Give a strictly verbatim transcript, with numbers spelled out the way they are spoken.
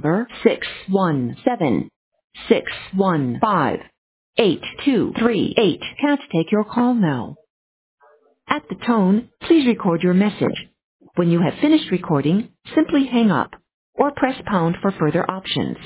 number six one seven six one five eight two three eight can't take your call now. At the tone, please record your message. When you have finished recording, simply hang up or press pound for further options.